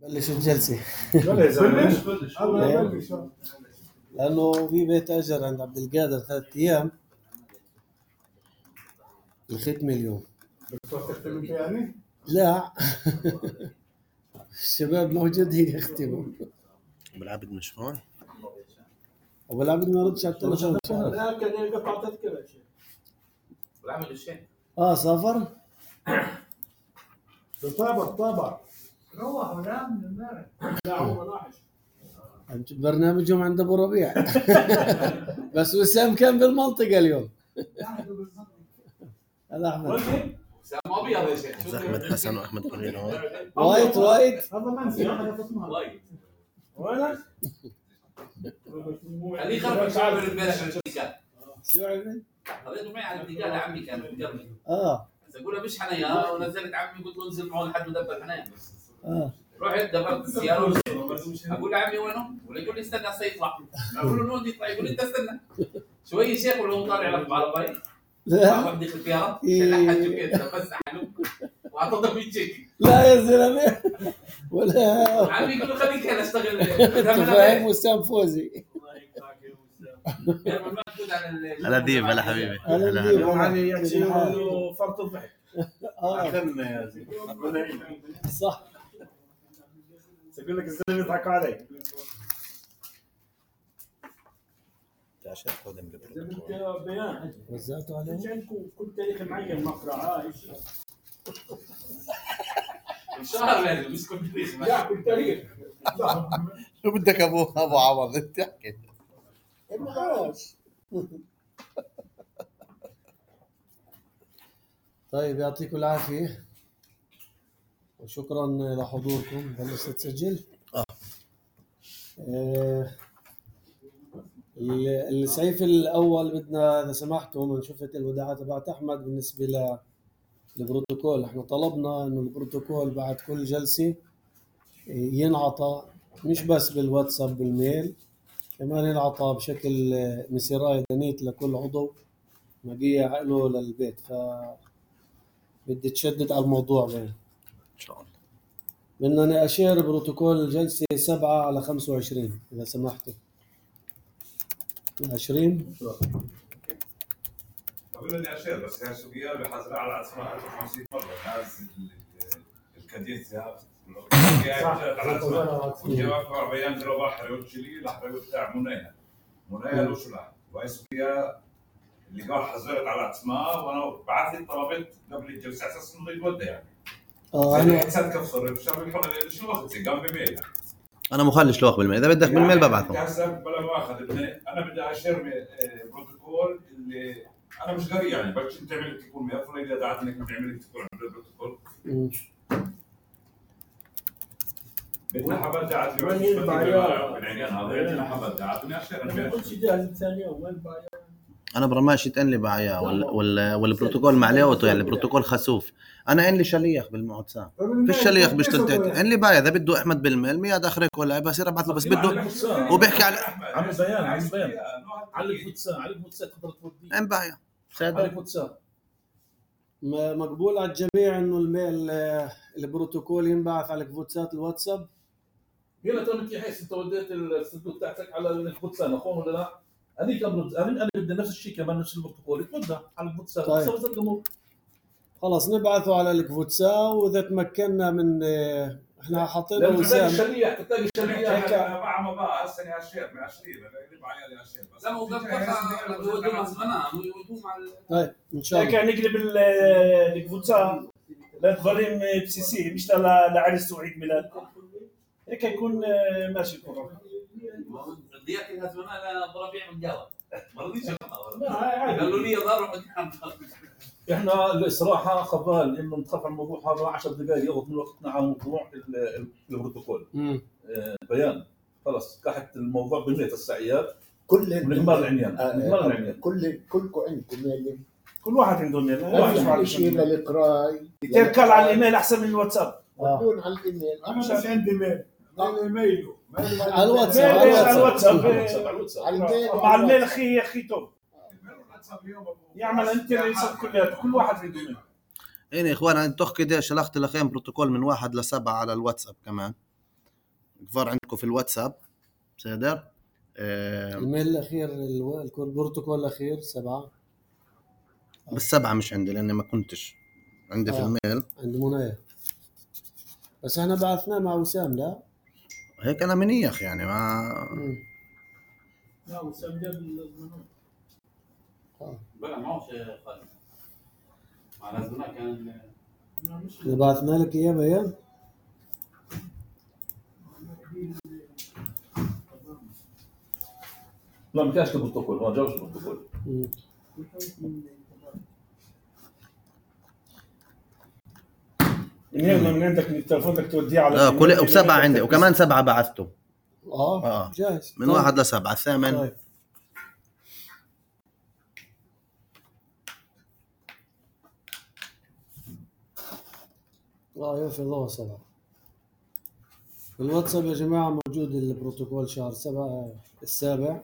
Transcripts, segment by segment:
بلش الجلسة. بلش لأنه في بيت أجر عند عبد القادر 3 أيام، الختمة اليوم. يعني؟ لا. الشباب موجودين يختموا. أبو العابد مش هون؟ أبو العابد ما ردش على التلفون. لا كان قطع تذكرة شيء. أبو العابد الشيخ سافر؟ طابع روح ونام من امبارح. لا هو ما راحش. برنامجهم عند أبو ربيع. بس وسام كان بالمنطقة اليوم. هذا أحمد. سام أبيض يا شيخ. أحمد حسن وأحمد كلين هون. وايت هذا منسي وايد. وين؟ اللي خرب شعبر امبارح من الدجال. شو عمل؟ خذيته معي على الدجال عمي كان بقرني. بس اقول له مش حنايا ونزلت عمي قلت له انزل معه لحد ما دبر حنايا. رحت دبرت السياره اقول له عمي وينه؟ ولا يقول لي استنى هسه يطلع. اقول له نودي يطلع يقول لي انت استنى. شوي شيخ ولا هو طالع لك بعربي؟ لا واحد دخل السياره شلح حجه كده بس حلو واعطته 100 شيك. لا يا زلمه ولا عمي يقول له خليك هنا اشتغل. فاهم وسام فوزي. هلا ديب هلا حبيبي. هلا يوم علي يحكي له فرط الضحك. اخذنا يا زلمه ربنا يعينك. صح. يقول لك الزلمه يضحكوا علي. عشان قدم بيان وزعته عليه. عندكم كل تاريخ معين مقرعه شهر لازم مش كل تاريخ. لا كل تاريخ. شو بدك ابو عوض انت تحكي. طيب يعطيكم العافية وشكرا لحضوركم. بلشت تسجل؟ السعيف الأول بدنا إذا سمحتوا من شفت الوداعة تبعت أحمد بالنسبة للبروتوكول. احنا طلبنا إنه البروتوكول بعد كل جلسة ينعطى مش بس بالواتساب بالميل، كمان ينعطى بشكل مسيراي دنيت لكل عضو مجيء له للبيت. بدي تشدد على الموضوع بين ان شاء الله. بدنا أشير بروتوكول الجلسة 7/25 إذا سمحتوا. 20 قبل اني اشير بس هي سوريا بحصل على اسماء 50 مره ناس الكاديسيا وجواب بيان ذو بحر وتشيلي لحظه بتاع منايا وشو لا وهي سوريا اللي قال حذرت على اسماء وانا بعثت طلبت قبل الجلسه على اساس انه يتودى يعني. انا حسيت كيف صرف شو الحل شو اخذتي قام بميل. انا مخلي شلوخ بالميل اذا بدك بالميل ببعثه. هسه بلا ما اخذ انا بدي اشير بروتوكول اللي انا مش قاري يعني بس انت تعمل تكون ميافر اذا دعت انك تعمل تكون عند البروتوكول. بدنا حبات دعت لي بالعنيان هذا بدنا حبات دعتني اشير انا كل شيء جاهز ثاني يوم وين بايع. انا برماشي تقلي بعيا والبروتوكول معليوته يعني البروتوكول خسوف. انا ان لي شليخ بالمعتصام في الشليخ بيشتغل ان لي بايا اذا بده احمد بالميل مياد اخرك ولا بصير ابعث له بس بده وبيحكي على عم بيان على الفوتسال تقدر توديه ان بايا على الفوتسال مقبول على الجميع انه الميل البروتوكول ينبعث على فوتسات الواتساب. يلا ترى انت حيث انت وديت الصندوق تاعتك على الفوتسال اخوان ولا لا؟ هذيك انا بدي نفس الشيء كمان نفس البروتوكول يتوزع على الفوتسال. طيب. خلاص نبعثه على الفوتسال واذا تمكنا من احنا حاطينه وسام الشريحه تحتاج الشريحه مع بقى هسه يا شيخ من 20 اللي معي يا شيخ بس لا مو طيب ان شاء الله كان نقلب الفوتسال للظليم بسي سي مش لعرس وعيد ميلاد هيك يكون ماشي الامور. ديك الهزمنا ابو ربيع من جوا ما رضيش قالوا لي ضرب احنا الصراحه خبال انه نتخفى الموضوع هذا 10 دقائق ياخذ من وقتنا على موضوع البروتوكول. بيان خلص كحت الموضوع بنية السعيات كل نمر العنيان كلكم عندكم ميل. كل واحد عنده ميل. ما في شيء للقراء يتركل على الايميل احسن من الواتساب. بدون على الايميل. انا مش عندي ميل. الايميل على الواتساب على الميل مع الميل اخي توب يعمل انت كل واحد عنده ميل. يعني يا اخوان انتو كده شلخت لكم بروتوكول من 1 ل 7 على الواتساب كمان كفار عندكم في الواتساب سادر. الميل الاخير البروتوكول الاخير 7. بس 7 مش عندي لاني ما كنتش عندي في الميل. عند منايا بس احنا بعثناه مع وسام. لا هيك انا منيخ يعني ما لا وسام جاب المنوع. بقى معه شيء خالد مع نزلنا كان اللي بعثنا لك اياه بيان. لا ما كانش البروتوكول، ما جابش البروتوكول. من عندك التليفون بدك توديه على لا كل وسبعة عندي وكمان 7 بعثته. جاهز من 1 ل7 الثامن. طيب. يوفي الله 7. في الواتساب يا جماعة موجود البروتوكول شهر 7 السابع.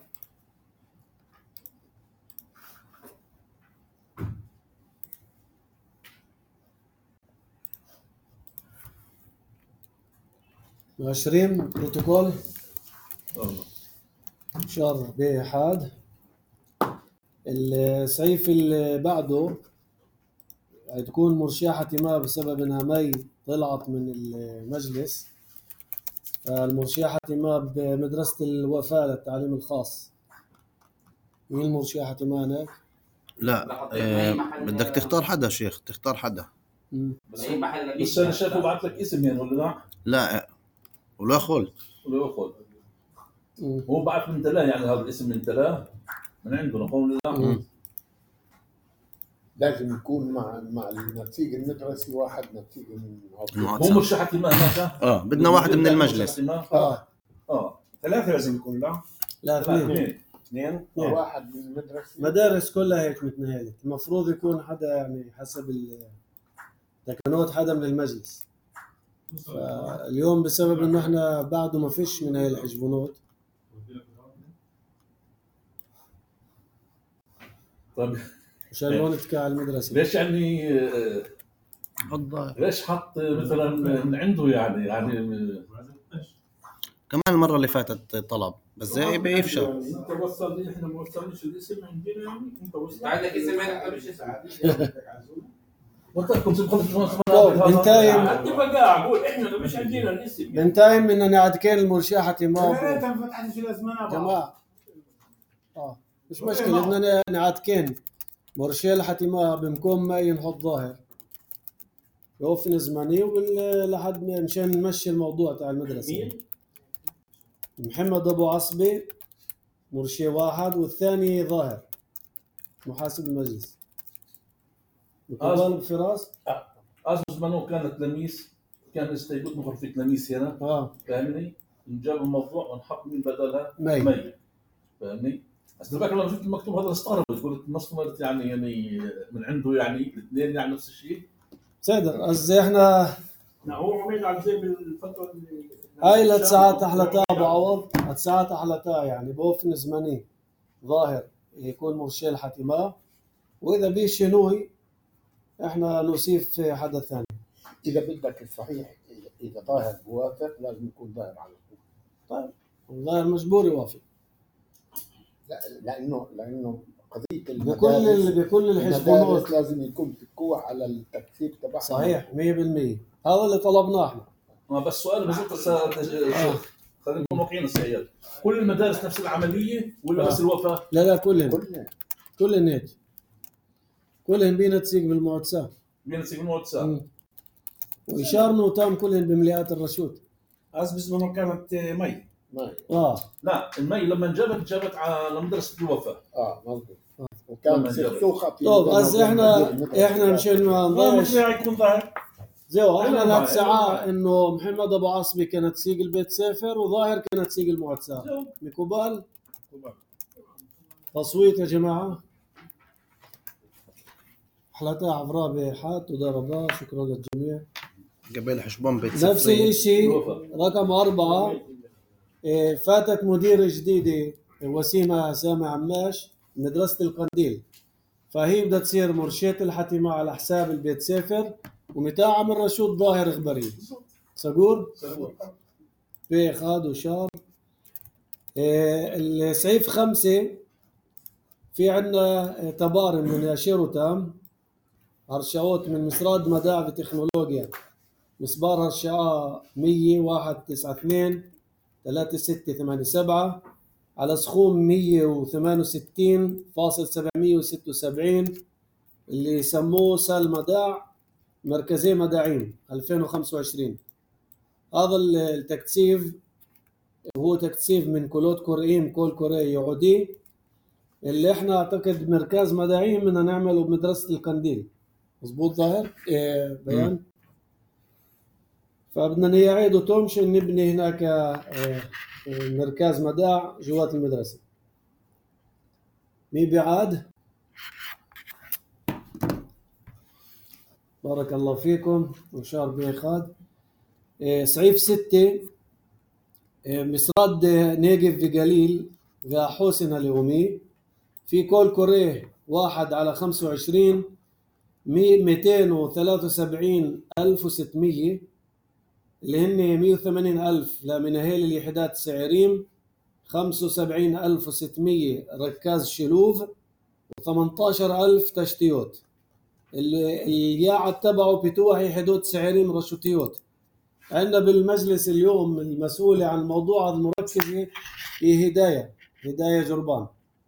و20 بروتوكول شهر ب1. السيف اللي بعده تكون مرشحة ما بسبب انها مي طلعت من المجلس. المرشحة ما بمدرسة الوفاء للتعليم الخاص. مين المرشحة ما هناك؟ لا بدك تختار حدا شيخ، تختار حدا. بس انا شايفه بعت لك اسم يعني ولا لا؟ لا ولا خل هو بعت من تلاه يعني هذا الاسم من تلاه من عنده نقول لا. لازم يكون مع النتيجة المدرسي واحد نتيجة من هو مرشحة ما هناك. بدنا واحد من المجلس. 3 لازم يكون. لا 2 واحد من المدرسة. مدارس كلها هيك متنهالة. المفروض يكون حدا يعني حسب التكنوت حدا من المجلس. اليوم بسبب انه احنا بعده ما فيش من هاي الحجبونات. طيب مشان ما نتكى على المدرسة. ليش يعني ليش حط مثلا من عنده يعني كمان المرة اللي فاتت طلب بس زي بيفشل. انت وصل لي احنا ما وصلناش الاسم عندنا يعني انت وصلت عندك اسم انا مش اسم وقتكم بنتايم انت بقى اقول احنا مش عندنا الاسم بنتايم اننا عادكين المرشحة ما جماعة مش مشكلة بدنا نعادكين مرشحة ما بمكون ما ينحط ظاهر يوفن زماني لحد مشان نمشي الموضوع تاع المدرسة. محمد ابو عصبي مرشي واحد والثاني ظاهر محاسب المجلس. طالب فراس اسس منو كانت لميس كان يستيقظ مغرفة لميس هنا فاهمني. نجاب الموضوع ونحط من بدلها مي فاهمني. بس دلوقتي لما شفت المكتوب هذا استغربت قلت نصمت يعني من عنده يعني الاثنين يعني نفس الشيء. صدق قصدي احنا هو عمل على زي بالفتره اللي هاي لا ساعات احلى ابو عوض ساعات احلى يعني بوفن زمني ظاهر يكون مرشل حتما واذا بيه شنوي احنا نوصيف حدا ثاني. اذا بدك الصحيح اذا ظاهر موافق لازم يكون ظاهر على طول. طيب الظاهر مجبور يوافق. لا لانه قضيه بكل الحزبونات لازم يكون تكوع على التكثير تبعها. صحيح 100%. هذا اللي طلبناه احنا. بس سؤال بس خلينا نكون واقعيين السيد. كل المدارس نفس العمليه ولا بس الوفاء؟ لا كلهم بينا تسيق بالمعتسى. ويشارنوا تام كلهم بمليات الرشود. بس منو كانت مي. لا المي لما جابت على مدرسه الوفاء. مظبوط. وكان سخوخه في. طب احنا مشان ما نضيعش يكون ظاهر. احنا لك ساعه انه محمد ابو عصبي كانت تسيق البيت سافر وظاهر كانت تسيق المعتسى. مكوبال تصويت يا جماعه. حلقة عفراء بحات وضربة. شكرا للجميع. قبل حشبون بيت نفس الشيء رقم 4 فاتت مديرة جديدة وسيمة سامي عماش مدرسة القنديل فهي بدها تصير مرشدة الحتمة على حساب البيت سافر ومتاعة من رشود ظاهر غبري صقور في خاد وشار. السعيف 5 في عندنا تبار من ياشيرو تام، هرشاوت من مسراد مداعي تكنولوجيا، مسبار هرشاء 100-192 3687 على سخوم 168.776 اللي يسموه سال مداع مركزي مداعيم 2025. هذا التكثيف هو تكثيف من كولوت كوريين كول كوري يعودي، اللي احنا اعتقد مركز مداعيم بدنا نعمله بمدرسة القنديل. مظبوط ظاهر بيان؟ فبدنا نعيد وتومشن نبني هناك مركز مداع جوات المدرسة. مين بيعاد؟ بارك الله فيكم وشار بيخاد. سعيف 6 مسراد نيجف في قليل في حوسنا اليومي في كول كوريه 1/25 273,600 اللي هن 180,000 لمناهيل اليحدات سعيريم، 75,600 ركاز شلوف، و18,000 تشتيوت. اللي قاعد تبعه بتوعي حدود سعيريم رشوتيوت. عندنا بالمجلس اليوم المسؤولة عن الموضوع المركزة هي هداية جربان.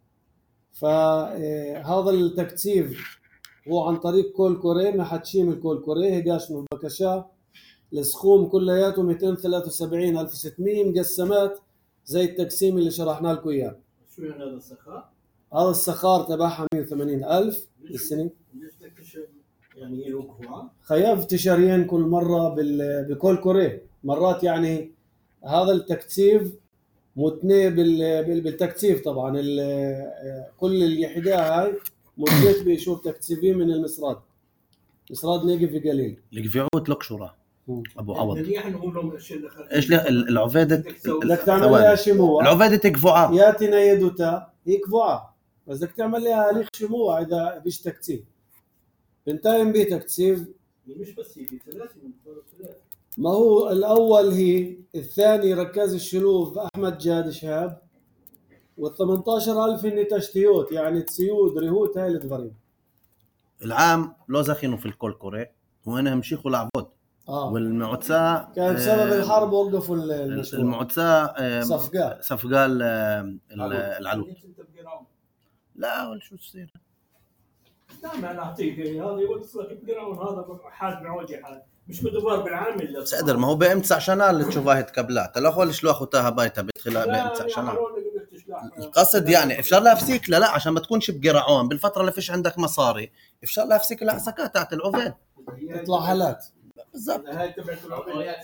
فهذا التكثيف هو عن طريق كول كوري، ما حتشيم الكول كوري هجاشنو بكشا. السخوم كلياته 273,600 مقسمات زي التقسيم اللي شرحنا لكم اياه. شو يعني هذا السخار؟ هذا السخار تبعها 180,000 بالسنة. يعني يلوكوا خياف تشاريين كل مرة بكول كوري مرات. يعني هذا التكثيف متني بالتكثيف طبعا. كل اليحدة هاي مدت بيشوف تكثيفين من المسراد، مسراد نيجي في قليل اللي في عود لكشورة ابو عوض. منيح نقول لهم الاشياء اللي خلف ايش العفاده بدك تعمل لها شموع. العفاده تكفوعه ياتنا يدوتا يكفوعه، بس بدك تعمل لها ليك شموع اذا بيش تكثيف. بنتايم بيه تكثيف مش بس يجي 3 من 3. ما هو الاول هي، الثاني ركاز الشلوف احمد جاد شهاب، وال18,000 اني تشتيوت يعني تسيود ريهوت هاي الدفرين. العام لو زخينوا في الكول كوري وانا همشيخوا لعبود. والمعتسى كان بسبب الحرب وقفوا المشروع. المعتسى صفقة العلو. لا ولا شو تصير؟ لا ما نعطيك هذا يوصل لك بقراون، هذا حال بعوجي حال مش مدبر بالعامل. سأدر ما هو بامتسع شنال اللي تشوفها تكبلات لا خول شلو اخوتها بايتها بتخلها بامتسع شنال. القصد يعني افشر لها فسيك لا عشان ما تكونش بقراون بالفترة اللي فيش عندك مصاري. افشر لها فسيك لا سكات تاعت العوفين تطلع حالات بالضبط. هاي تبعت العوفين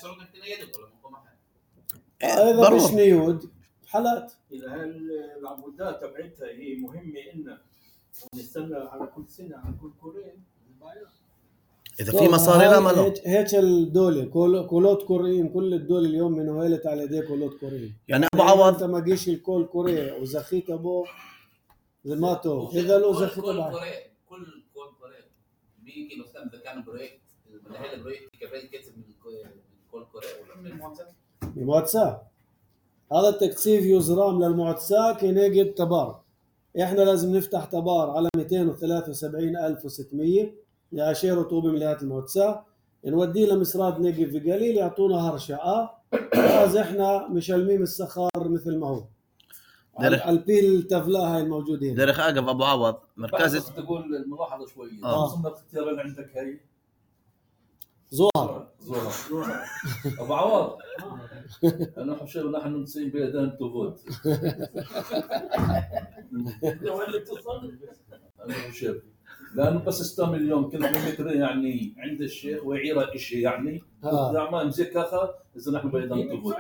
اذا مش نيود حالات. اذا العبودات تبعتها هي مهمة إنه ونستنى على كل سنة على كل كورين. إذا في مصاري لا مالو. هيك الدولة كولوت كوريين، كل الدول اليوم من ويلت على يديه كولوت كوريين. يعني أبو عوض أنت ما جيش الكول كوري وزخيت أبوه زماته إذا لو زخيت أبوه كل كول كوري بيجي لو استنى كان برويكت المناهل البرويكت كمان كتب من الكول كوري ولا من المعتسى. هذا التكثيف يزرام للمعتسى كنيجد تبار. إحنا لازم نفتح تبار على 273,600 لأشير وطوب مليات المعتسى، نوديه لمسراد نيجي في قليل يعطونا هرشاء. لازم إحنا مشلمين السخار مثل ما هو. البيل التفلاء هاي الموجودين. دارخ أقف أبو عوض مركز. تقول الملاحظة شوية. ثم الاختيار اللي عندك هاي. زوهر. أبو عوض. أنا حشير نحن نسين بيدان تفوت. أنا حشير. لأنه بس استمر اليوم كل متر يعني عند الشيخ وعيرة إشي يعني. ما مزيك أخا إذا نحن بيدان تفوت.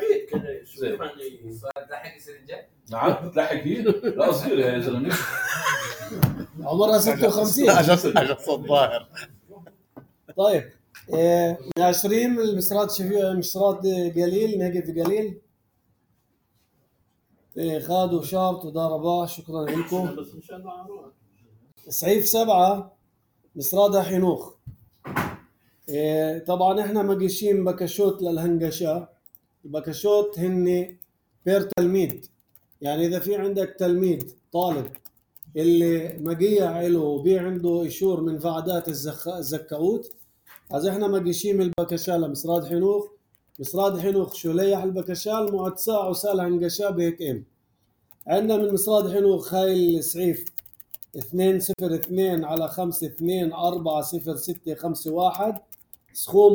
تلحق السنجة؟ نعم تلحق هي؟ لا صغير يا زلمة. عمرها 56. عجب صوت ظاهر. طيب. ناشرين المسرات شفيه مسرات قليل نيجي في قليل. خادوا شارط وضرباه شكرا لكم. سعيف 7 مسرادها حنوخ. طبعا احنا مقيشين بكشوت للهنقشة البكشوت هن بير تلميذ، يعني إذا في عندك تلميذ طالب اللي مقيع له وبي عنده إشور من فعدات الزكاوت، אז إحنا مقيشين البكشة لمصراد حنوخ، مصراد حنوخ شوليح البكشال معتسا عسال هنقشا بهيك إم. عندنا من مصراد حنوخ هاي السعيف 202 على 52400651 سخوم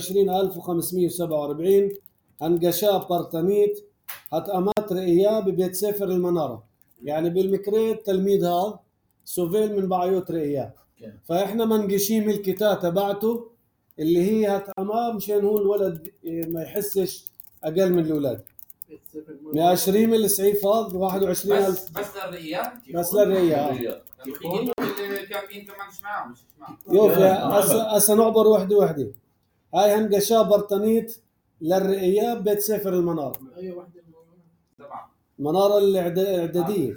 21547 هنقشا برتانيت هتأمات رئياه ببيت سفر المنارة، يعني بالمكريت تلميذ هذا سوفيل من بعيوت رئياه، فإحنا منقشيم الكتاب تبعته اللي هي هتأمام مشان هو الولد ما يحسش أقل من الأولاد. 120 من السعيف هذا 21,000 بس للرئية، بس للرئية. اللي كاملين كمان مش معاهم. يوفي هسه نعبر وحده وحده. هاي هنقشا برتانيت للرئية بيت سفر المنارة. اي وحده المنارة الإعدادية.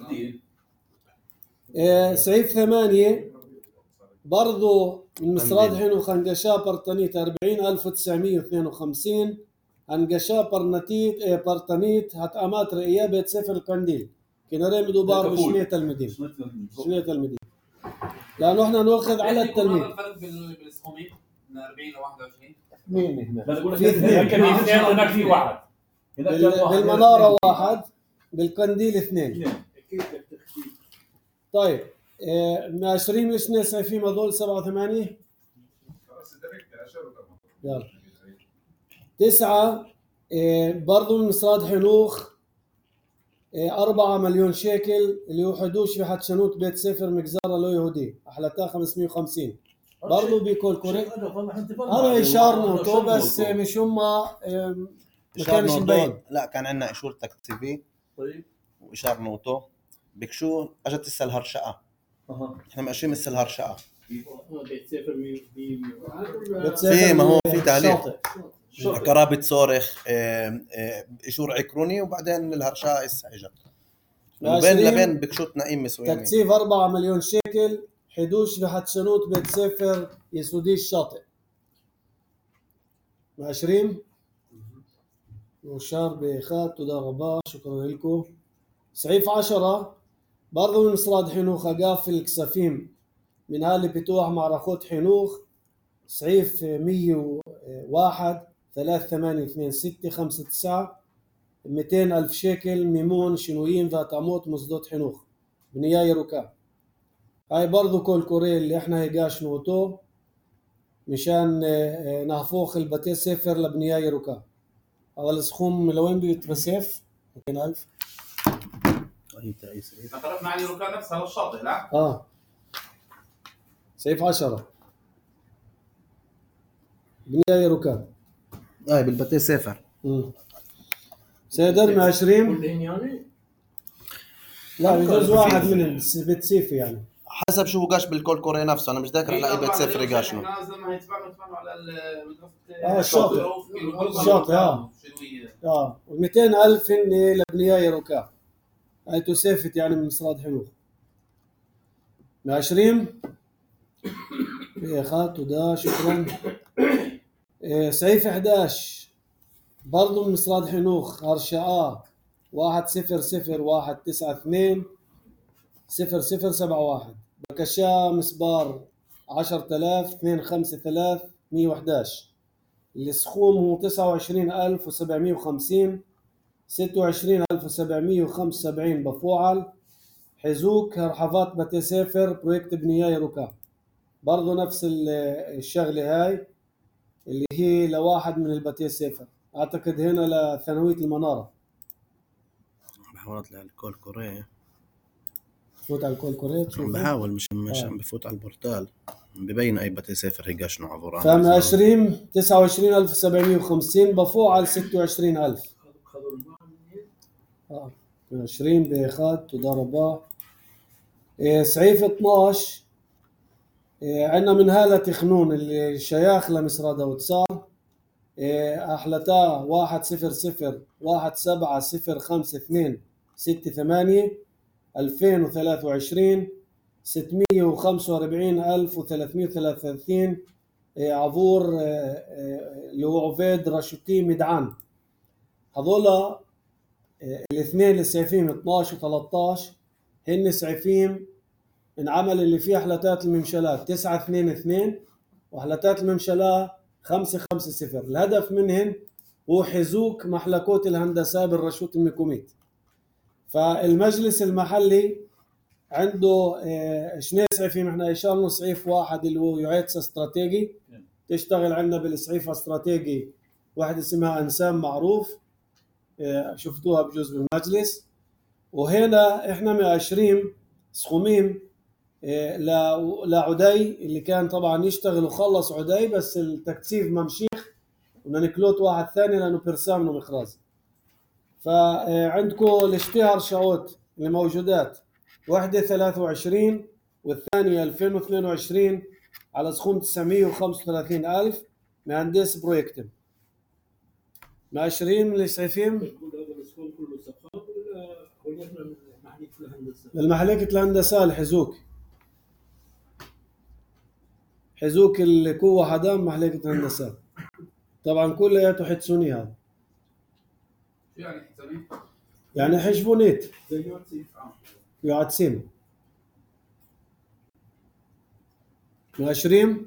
سعيف 8 برضو من مصراد حين وخنقشا برتانيت 40,952 هنقشا برتانيت هتأمات رئية بيت سفر القنديل كنارين مدوبار بشنية تلميذين شنية تلميذين لأنه احنا نأخذ على التلميذ. الفرق بالسخومين من 40 ل 21 اثنين في اثنين هناك في واحد بالمنارة واحد بالقنديل اثنين. طيب من 20 من اثنين سعيفين هذول 87 يلا 9 برضو من مصراد حنوخ 4 مليون شيكل اللي هو حدوش في حتشنوت بيت سفر مجزرة لو يهودي أحلتها 550 برضو بيكون كوريك. هذا إشارنا تو بس مش هم ما كانش مبين. لا كان عندنا إشور تكتيفي وإشار نوتو بكشو أجت السل هرشقة. إحنا ماشيين السل هرشقة. في ما هو في تعليق قرابة صارخ إشور عكروني وبعدين الهرشقة إجت. وبين لبين بكشوت نقيم مسويين. تكثيف 4 مليون شيكل حدوش في حتشنوت بيت سفر يسودي الشاطئ 20 وشار بخات وضربا شكرا لكم. سعيف 10 برضو من مصراد حنوخ قافل كسفيم من هالي بتوح معركات حنوخ سعيف 101 382659 200,000 شيكل ميمون شنويين ذات مصدوت حنوخ بنياي ركاب. هاي برضو كل كوري اللي احنا هيقاش نوتو مشان نهفوخ البتي سفر لبنياي ركاب. هذا السخوم لوين بيتبسف 200,000 تقربنا على ركاب نفسها على الشاطئ لا؟ سيف 10 بنياي ركاب هاي بالبتي سفر. سيدر من 20 كلهن يعني؟ لا بجوز واحد من بتسيفي يعني حسب شو قاش بالكول كوري نفسه. انا مش ذاكر على اي بيت سفر قاشنه. لما يتبعوا على الشاطئ الشاطئ و200,000 هن لبنياي ركاب. هاي تسافت يعني من مصراد حنوخ. من 20 اخات ودا شكرا. سعيف 11 برضو من مصراد حنوخ هرشاء 100,192 0071 بكشا مسبار 10,253,111 السخوم هو 29,750 26,775 بفوعل حزوك هرحفات بتي سفر برويكت بنياي ركاب برضو نفس الشغلة هاي اللي هي لواحد من البتي سفر اعتقد هنا لثانوية المنارة. بحاول اطلع الكول كوري فوت على الكول كوري بحاول مش بفوت على البورتال ببين اي بتي سفر هي قاش نوع عبورة. فم 20 29,750 بفوعل 26,000 20 بيخات وضربة. سعيف 12 عندنا من هالة تخنون اللي شياخ لمصراد وتصار أحلتا 100170526 2023 645,333 عبور اللي هو عبيد رشوتي مدعان هذول الاثنين اللي سعيفين 12 و13 هن سعيفين انعمل اللي فيه حلتات الممشلات 9-2-2 وحلتات الممشلات 5-5-0. الهدف منهن هو حزوك محلكوت الهندسة بالرشوت الميكوميت. فالمجلس المحلي عنده شنو سعيفين، احنا اشارنا سعيف واحد اللي هو يعيدس استراتيجي، تشتغل عندنا بالسعيف استراتيجي واحد اسمها انسام معروف، شفتوها بجزء بالمجلس. وهنا احنا مأشرين صخومين لعدي اللي كان طبعا يشتغل وخلص عدي، بس التكثيف ممشيخ بدنا نكلوت واحد ثاني لانه برسامنا مخراز. فعندكم الاشتهار شعوت اللي موجودات، واحدة 23 والثانية 2022 على سخون 935,000 مهندس برويكتم. ماشرين من السعيفين المحلكة الهندسة الحزوك، حزوك القوة حدام محلكة الهندسة طبعا كلياته حتسوني. هذا يعني حسابي يعني حشبونيت يعدسين ماشرين.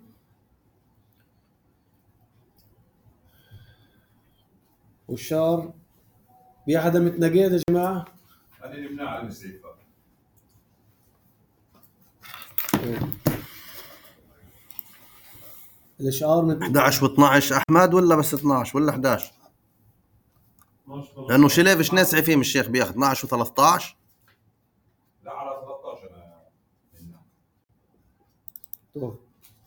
والشار في حدا متنقيد يا جماعة؟ هذه اللي بناء على المسيفة. الاشعار من 11 و12 احمد ولا بس 12 ولا 11؟ لانه شليف شنو سعيفين الشيخ بياخذ 12 و13. لا على 13 انا. طيب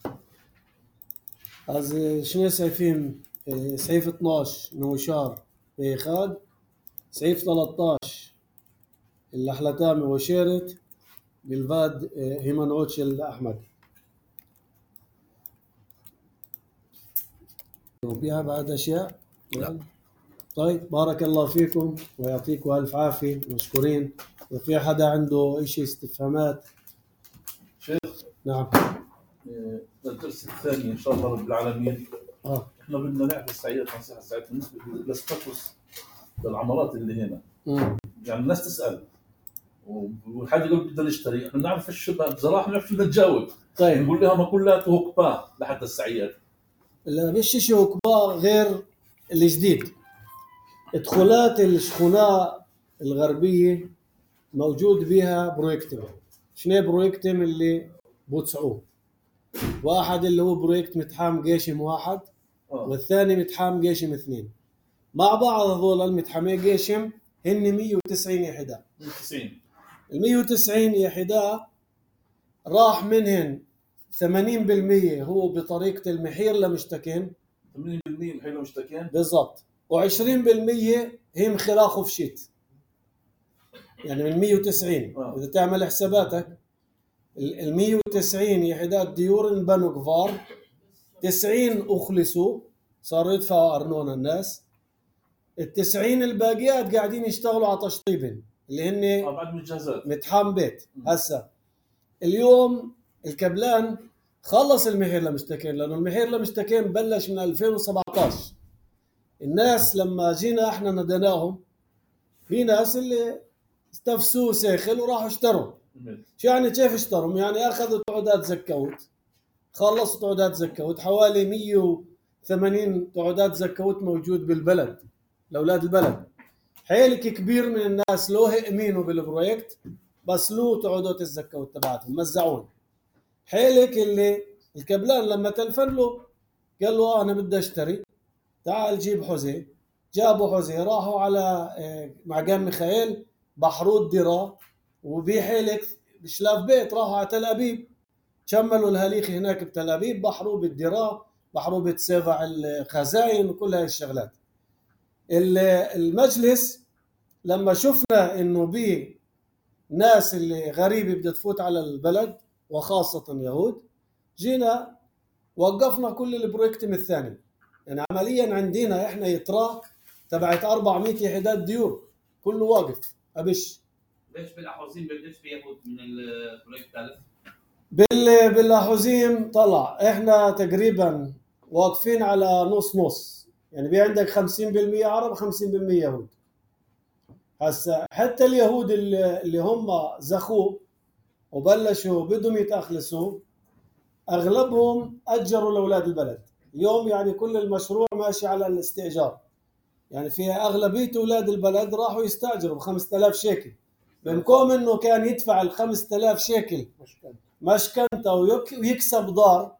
هذا شنو سعيفين؟ سعيف 12 نوشار خاد، سعيف 13 اللحلتامي وشيرت بالفاد هيمانوتش الأحمد. وفيها بعد أشياء؟ لا. طيب بارك الله فيكم ويعطيكم ألف عافية، مشكورين. وفي حدا عنده إشي استفهامات؟ شيخ نعم. الدرس الثاني إن شاء الله رب العالمين احنا بدنا نعرف السعيات نصيحة السعيات بالنسبة للستاتوس للعمارات اللي هنا. يعني الناس تسأل والحاجة يقول بدنا نشتري، احنا نعرف الشباب بصراحة ما نعرفش بدنا نجاوب. طيب نقول لها ما كلها هوكبا لحتى السعيات. لا مش شيء هوكبا غير الجديد. ادخلات الشخونة الغربية موجود بها برويكتم. شنو برويكتم اللي بوتسعوه؟ واحد اللي هو برويكت متحام جيشم واحد والثاني متحام جيشم 2 مع بعض. هذول المتحامي جيشم هن 190 يحدا. 190 ال 190 يحدا راح منهن 80% هو بطريقة المحير لمشتكين. 80% محير لمشتكين بالضبط. و20% هم خراخ وفشيت. يعني من 190 إذا تعمل حساباتك ال 190 يحدات ديور انبنوا كفار، 90 أخلصوا صاروا يدفعوا أرنونا الناس، ال90 الباقيات قاعدين يشتغلوا على تشطيبهم اللي هن بعد مجهزات متحام بيت. هسا اليوم الكبلان خلص المحير لمشتكين، لأنه المحير لمشتكين بلش من 2017. الناس لما جينا احنا ندناهم، في ناس اللي استفسوا سيخل وراحوا اشتروا. شو يعني كيف اشتروا؟ يعني اخذوا تعودات زكوت، خلصوا تعودات زكوت، حوالي 180 تعودات زكوت موجود بالبلد لاولاد البلد. حيلك كبير من الناس لو يؤمنوا بالبروجكت بس له تعودات الزكوت تبعتهم مزعون. حيلك اللي الكبلان لما تلفن له قال له انا بدي اشتري، تعال جيب حزي. جابوا حزي، راحوا على معقام ميخائيل بحروا الدرا، وبحيلك بشلاف بيت راحوا على تل أبيب، كملوا الهليخ هناك بتل أبيب، بحروا بالدرا، بحروا بتسافع الخزاين وكل هاي الشغلات. المجلس لما شفنا انه بي ناس اللي غريبة بدها تفوت على البلد وخاصة يهود، جينا وقفنا كل البرويكتم الثاني. يعني عمليا عندنا احنا يتراك تبعت 400 يحدات ديور كله واقف ابش. ليش بالاحوزين بدش بياخذ من البروجكت الثالث؟ بالاحوزين طلع احنا تقريبا واقفين على نص نص. يعني في عندك 50% عرب 50% يهود. هسا حتى اليهود اللي هم زخوا وبلشوا بدهم يتأخلصوا اغلبهم اجروا لاولاد البلد. اليوم يعني كل المشروع ماشي على الاستئجار، يعني فيها اغلبيه اولاد البلد راحوا يستاجروا ب 5000 شيكل، بمقام انه كان يدفع ال 5000 شيكل مشكنته ويكسب دار،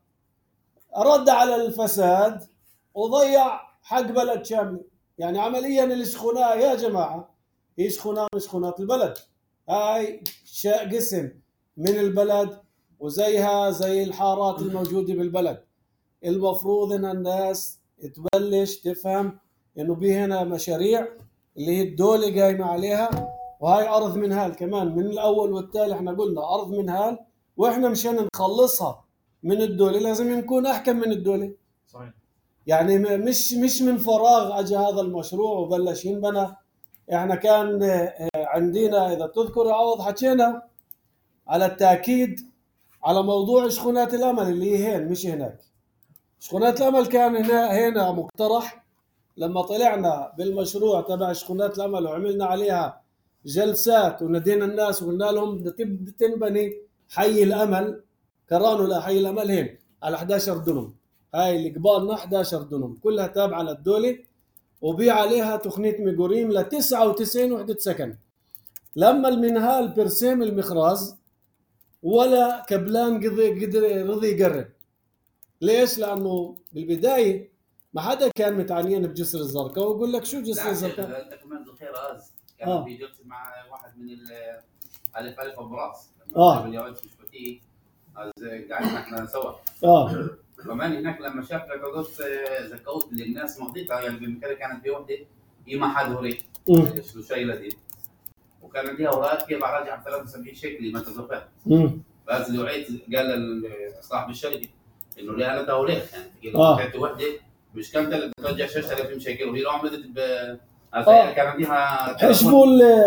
رد على الفساد وضيع حق بلد شامل. يعني عمليا الشخونة يا جماعه هي شخونة مش شخونات البلد، هاي قسم من البلد وزيها زي الحارات الموجوده بالبلد. المفروض ان الناس تبلش تفهم انه في هنا مشاريع اللي هي الدولة قايمة عليها، وهاي ارض منهال كمان من الاول والتالي. احنا قلنا ارض منهال، واحنا مشان نخلصها من الدولة لازم نكون احكم من الدولة. صحيح. يعني مش من فراغ اجى هذا المشروع وبلش ينبنى. احنا كان عندنا اذا تذكر يا عوض حكينا على التاكيد على موضوع شخونات الامل اللي هي هين مش هناك. شخونات الامل كان هنا مقترح لما طلعنا بالمشروع تبع شخونات الامل وعملنا عليها جلسات وندينا الناس وقلنا لهم تنبني حي الامل كرانو لحي الامل هين على 11 دنم. هاي اللي قبالنا 11 دنم كلها تابعه للدوله، وبيع عليها تخنية ميجوريم ل 99 وحدة سكن. لما المنهال برسم المخراز ولا كبلان قدر رضي يقرب. ليش؟ لانه بالبدايه ما حدا كان متعنيين بجسر الزرقاء، ويقول لك شو جسر الزرقاء؟ انت كمان ذخيره راز كان في جلسه مع واحد من الف ابو راس باليوم مش فتيه قعدنا احنا سوا. كمان هناك لما شاف العقود زكوت للناس مضيتها، يعني بالمكان كانت في وحده هي ما حد هوري شو شايله دي، وكان عندها اوراق كيف راجع 73 شكل ما تذكر. بس اللي وعيت قال لصاحب الشركه انه لها لها وليه يعني قلت وحده مش كامله اللي بترجع 6000 شكل، وهي لو عملت كان عندها حسبوا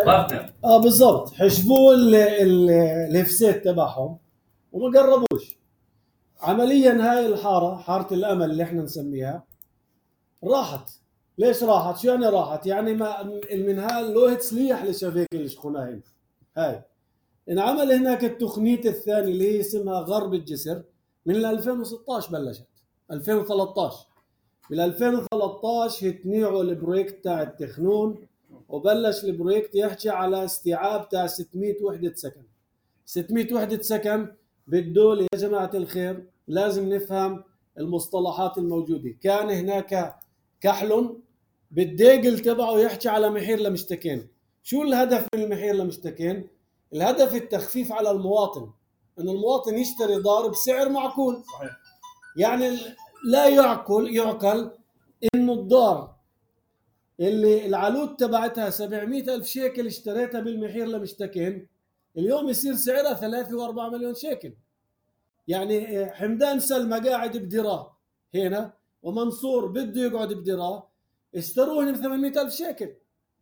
بالضبط حسبوا الهفسات تبعهم وما قربوش. عمليا هاي الحاره حاره الامل اللي احنا نسميها راحت. ليش راحت؟ شو يعني راحت؟ يعني ما المنهال له تسليح لشبكه الشخونة. هاي انعمل هناك التخنية الثاني اللي هي اسمها غرب الجسر من 2016 بلشت 2013. بال 2013 تنيعوا البروجكت تاع التخنون وبلش البروجكت يحكي على استيعاب تاع 600 وحدة سكن. 600 وحدة سكن بالدول يا جماعة الخير لازم نفهم المصطلحات الموجودة. كان هناك كحل بالديقل تبعه يحكي على محير لمشتكين. شو الهدف من المحير لمشتكين؟ الهدف التخفيف على المواطن، ان المواطن يشتري دار بسعر معقول. صحيح. يعني لا يعقل انه الدار اللي العلود تبعتها 700,000 شيكل اشتريتها بالمحير لمشتكين اليوم يصير سعرها 3 و4 مليون شيكل. يعني حمدان سلمى قاعد بدراه هنا ومنصور بده يقعد بدراه اشتروه ب 800,000 شيكل،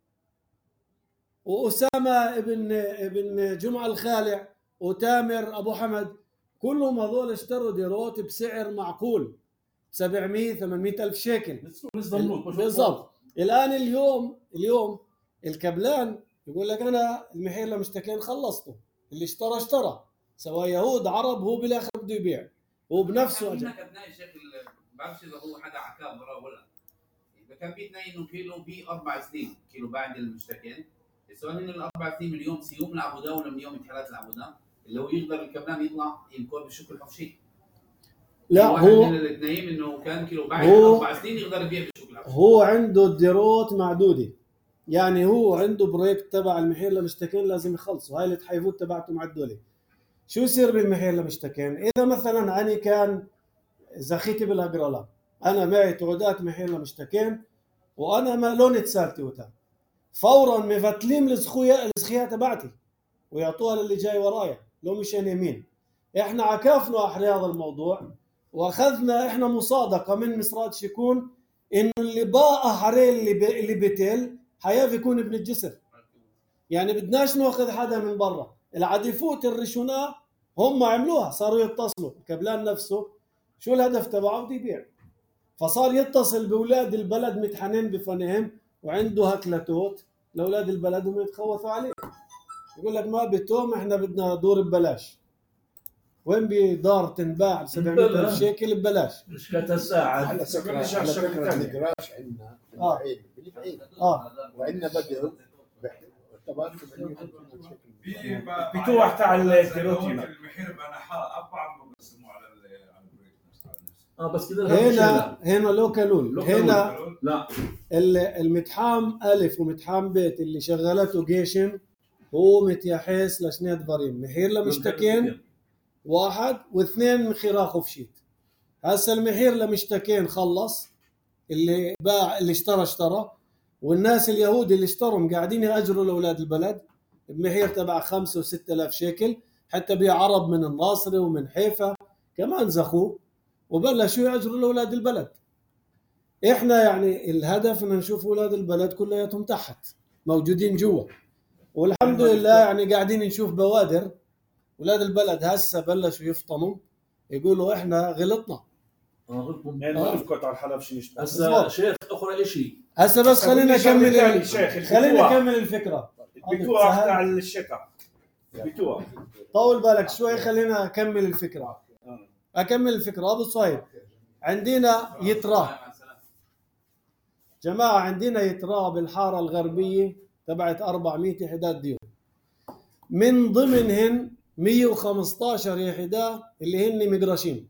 وأسامة ابن جمعة الخالع وتامر أبو حمد كلهم هذول اشتروا ديروت بسعر معقول 700-800 ألف شيكل بالضبط. الآن اليوم الكبلان يقول لك أنا المحير لمشتكين خلصته، اللي اشترى سواء يهود عرب هو بالآخر بده يبيع هو بنفسه. هناك أبناء شكل بعرفش إذا هو حدا عكاب ولا إذا كان في اثنين إنه كيلو في 4 سنين كيلو بعد المشتكين. السؤال إنه الأربع سنين من يوم سيوم العبودة ولا من يوم انتحالات العبودة اللي هو يقدر الكبلان يطلع ينكر بشكل حفشي. لا هو من الاثنين إنه كان كيلو بعد 4 سنين يقدر يبيع بشكل حفشي. هو عنده الديروت معدودة، يعني هو عنده بروجكت تبع المحير لمشتكين لازم يخلصوا. هاي التحيفوت تبعته مع الدولة. شو يصير بالمحير لمشتكين؟ إذا مثلا أنا كان زخيتي بالأجرالات أنا معي تعودات محير لمشتكين وأنا ما لون تسالتي وتا فورا مفتلين الزخية تبعتي ويعطوها للي جاي ورايا لو مشان يمين. احنا عكافنا احنا هذا الموضوع واخذنا احنا مصادقه من مصرات شيكون انه اللي باقى حري اللي بتل حياه يكون ابن الجسر. يعني بدناش ناخذ حدا من برا. العديفوت الرشونا هم عملوها، صاروا يتصلوا كبلان نفسه شو الهدف تبعه بده يبيع. فصار يتصل باولاد البلد متحنين بفنهم وعنده هكلتوت لاولاد البلد وهم يتخوثوا عليه. يقول لك ما بتوم احنا بدنا دور ببلاش. وين بدار تنباع ب 700,000 شيكل ببلاش؟ مش كتساعد. على فكره النقراش عندنا بالفعيل وعندنا بدو بتوع تاع الكيروتينا المحير بنحاء أربعة بقسموا على بس كده هنا لوكالول. هنا لا المتحام ألف ومتحام بيت اللي شغلته جيشن هو متيحيس لشنية ضريم محير لمشتكين واحد واثنين مخيرا خفشيت. هسه المحير لمشتكين خلص، اللي باع اللي اشترى والناس اليهود اللي اشتروا قاعدين يأجروا لأولاد البلد بمحير تبع 5 و6 آلاف شيكل. حتى بيع عرب من الناصري ومن حيفا كمان زخوه وبلشوا يأجروا لأولاد البلد. احنا يعني الهدف ان نشوف أولاد البلد كلياتهم تحت موجودين جوا، والحمد لله يعني قاعدين نشوف بوادر أولاد البلد هسه بلشوا يفطنوا يقولوا احنا غلطنا. غلطكم على الحلب شيء يشبه. هسه شيخ اخر شيء هسه بس خلينا نكمل الفكره. البتوع تاع الشتاء بتوع طول بالك شوي خلينا اكمل الفكره. ابو صهيب عندنا يتراه جماعه، عندنا يتراه بالحاره الغربيه تبعت 400 حداد ديور، من ضمنهن 115 يحدى اللي هن مقرشين.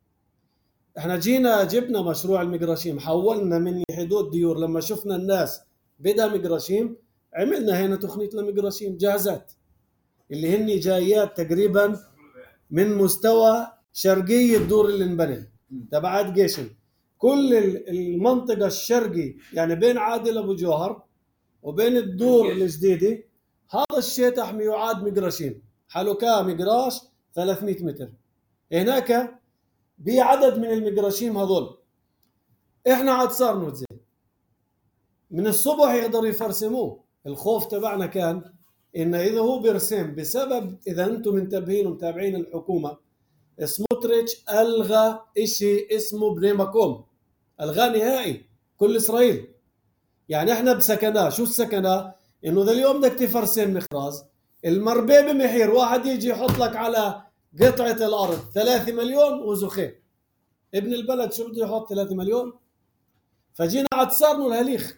احنا جبنا مشروع المقرشيم، حولنا من حدود ديور لما شفنا الناس بدها مقرشيم عملنا هنا تخنيت لمقرشيم جاهزات اللي هن جايات تقريبا من مستوى شرقي الدور اللي انبنى تبعات جيشن. كل المنطقة الشرقي يعني بين عادل ابو جوهر وبين الدور الجديدة هذا الشيء يعاد مقرشيم، حلوكا مقراش 300 متر. هناك بعدد من المقرشيم هذول احنا عاد صار نوزع من الصبح يقدروا يفرسموه. الخوف تبعنا كان ان اذا هو برسم بسبب اذا انتم منتبهين ومتابعين الحكومه سموتريتش الغى اشي اسمه بني مكوم، الغى نهائي كل اسرائيل. يعني احنا بسكناه شو السكناه؟ انه ذا اليوم بدك تفرسم مخراز المربيه بمحير واحد يجي يحط لك على قطعة الأرض 3 مليون وزخين. ابن البلد شو بده يحط 3 مليون؟ فجينا عتصرنوا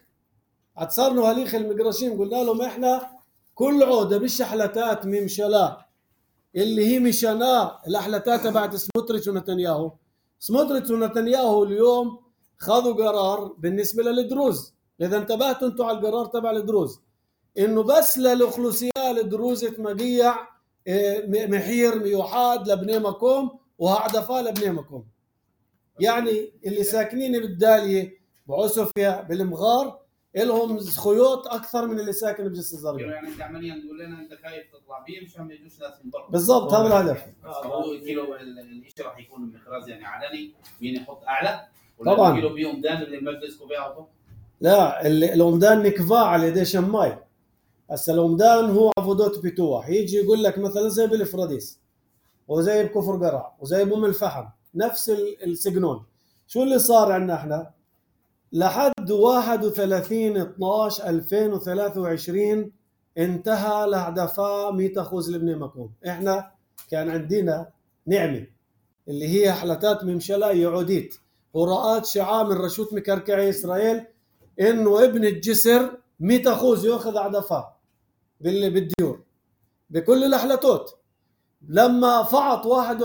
هليخ المقرشين قلنا لهم احنا كل عودة بالشحلتات ممشلا اللي هي مشاناه الأحلتات تبعت سموتريتش ونتنياهو. سموتريتش ونتنياهو اليوم خذوا قرار بالنسبة للدروز، إذا انتبهتوا انتوا على القرار تبع الدروز إنه بس للأخلوسية الدروز تمقيع محير ميوحاد لبني مكوم وهعدفا لبني مكوم. يعني اللي ساكنين بالدالية بعسفيا بالمغار لهم خيوط اكثر من اللي ساكن بجسر الزرقاء. يعني انت عمليا تقول لنا انت خايف تطلع بيه مشان ما يجوش ناس من برا. بالضبط هذا الهدف. هو كيلو الشيء راح يكون المخراز يعني علني مين يحط اعلى طبعا كيلو بيوم دان اللي المجلس بيعطوا. لا الأمدان نكفاء على يدي شماي. هسه الأمدان هو عفودوت بتوح يجي يقول لك مثلا زي بالفراديس وزي بكفر قرع وزي بأم الفحم نفس السجنون. شو اللي صار عندنا احنا لحد 31/12/2023 انتهى لهدفا 100 أخوذ لبني مكوم. احنا كان عندنا نعمة اللي هي حلتات ممشلا يعوديت وراءات شعام الرشوت مكركعي إسرائيل إنه ابن الجسر 100 أخوذ يأخذ عدفا بالديور بكل الأحلتوت. لما فعط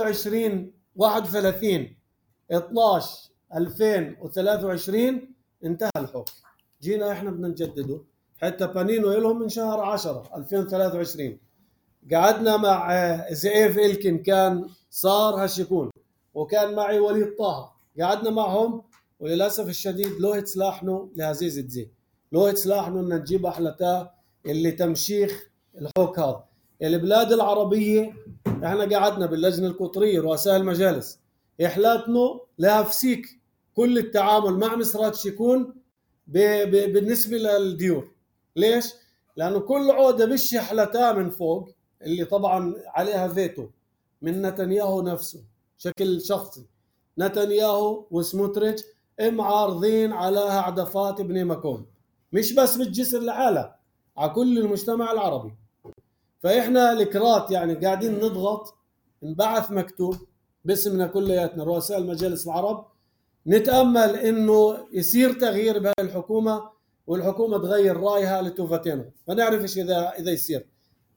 31/12/2023 انتهى الحكم. جينا احنا بدنا نجدده حتى بانينو لهم من شهر 10/2023. قعدنا مع زئيف إلكن كان صار هالشكون وكان معي وليد طه قعدنا معهم وللأسف الشديد لو يتسلاحنوا لعزيز الزي لو يتسلاحنوا ان نجيب احلتا اللي تمشيخ الحوك هذا. البلاد العربية احنا قعدنا باللجنة القطرية رؤساء المجالس احلاتنا لهفسيك كل التعامل مع مصرات شكون بالنسبة للديور. ليش؟ لأنه كل عودة بشي حلتا من فوق اللي طبعا عليها فيتو من نتنياهو نفسه شكل شخصي نتنياهو وسموتريتش معارضين على هعدفات ابن مكوم، مش بس بالجسر لحالها، على كل المجتمع العربي. فإحنا الكرات يعني قاعدين نضغط، نبعث مكتوب باسمنا كلياتنا رؤساء المجالس العرب، نتأمل إنه يصير تغيير بهاي الحكومة، والحكومة تغير رأيها لتوفتينو، ما نعرفش إذا يصير.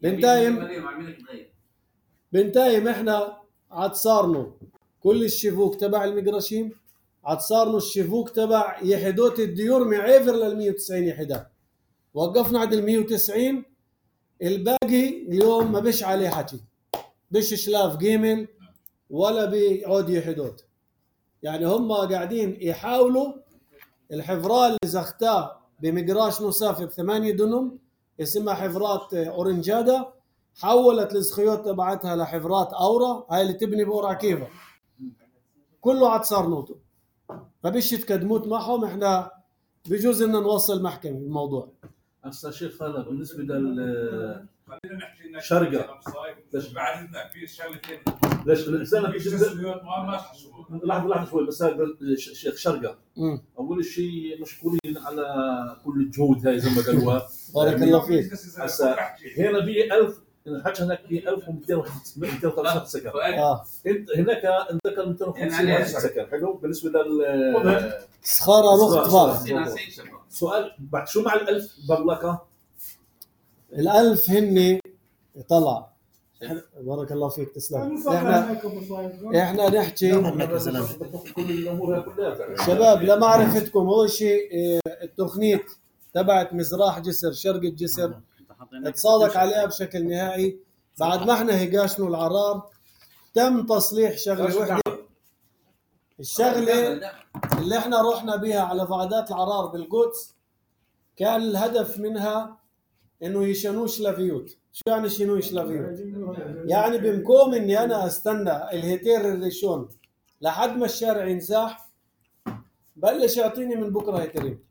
بنتايم إحنا عاد صارنا كل الشفوك تبع المقرشين، عاد صارنا الشفوك تبع يحدوت الديور معيفر لل 190 يحدات، وقفنا عند ال 190. الباقي اليوم ما بيش عليه حكي، بيش شلاف جيمل ولا بيعود يحدوت. يعني هم قاعدين يحاولوا الحفرات اللي زختها بمقراش مسافر 8 دنم اسمها حفرات اورنجادا، حولت الزخيوت تبعتها لحفرات اورا، هاي اللي تبني بورا كيفا، كله عاد صار نوتو، فبيش يتقدموت معهم. احنا بجوز ان نوصل محكمة الموضوع. هسه شيخ هذا بالنسبه لل خلينا نحكي انك شرقة. ليش بعد اذنك في شغلتين ليش الانسان في تسويات ما حسبوا. لحظه شوي بس شيخ شرقة. اول شيء مشكورين على كل الجهود هاي زي ما قالوها. بارك الله فيك. هسه هنا في 1000 الحكي هناك في 1250 سكن. انت هناك انت كان 250 سكن. حلو بالنسبه لل صخاره رخت بار. سؤال بعد شو مع ال1000 بملكه؟ ال1000 هن طلع. بارك الله فيك تسلم. احنا نحكي كل الامور كلها شباب لمعرفتكم، اول شيء التخنيت تبعت مزراح جسر شرق الجسر اتصادق عليها بشكل نهائي بعد ما احنا هيقاشنوا العرار. تم تصليح شغله وحده، الشغله اللي احنا رحنا بها على فعدات العرار بالقدس كان الهدف منها انه يشنوش لافيوت. شو يعني شنوش لافيوت؟ يعني بمكوم اني انا استنى الهيتير الريشون لحد ما الشارع ينزاح بلش يعطيني من بكره هيترين.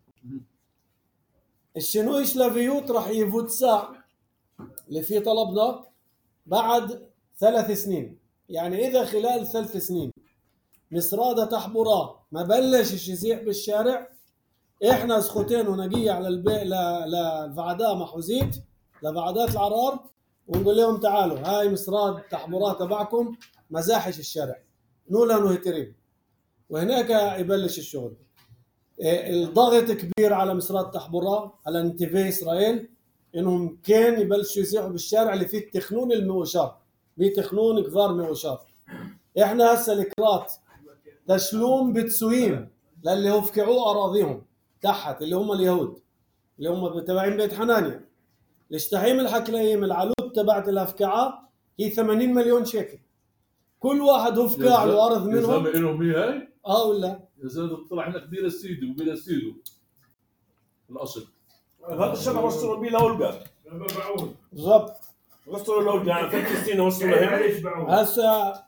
الشنوش لافيوت راح يفوت ساعة اللي فيه طلبنا بعد 3 سنين. يعني إذا خلال 3 سنين مسرادة تحبراه ما بلش يزيح بالشارع، إحنا سخوتين ونقية على البيع لفعداء محوزيت لفعدات العرار ونقول لهم تعالوا هاي مسراد تحبراه تبعكم مزاحش الشارع نولا نهترين، وهناك يبلش الشغل. الضغط كبير على مسرات تحبراه على انتفاع إسرائيل إنهم كان يبلشوا يزيحوا بالشارع اللي فيه التخنون المؤشر، فيه تخنون كبار مؤشر. إحنا هسه الكرات تشلوم بتسويم للي هفكعوا أراضيهم تحت اللي هم اليهود اللي هم تبعين بيت حنانيا. الاشتحيم الحكليم العلوب تبعت الهفكعة هي 80 مليون شيكل، كل واحد هفكع له أرض منهم. يا لهم هي ولا يا زلمه طلع هناك بير السيدو وبير السيدو الاصل هذا الشباب وصلوا بيه لولقا بالضبط وصلوا لولقا يعني 3 سنين وصلوا لهنا. هسه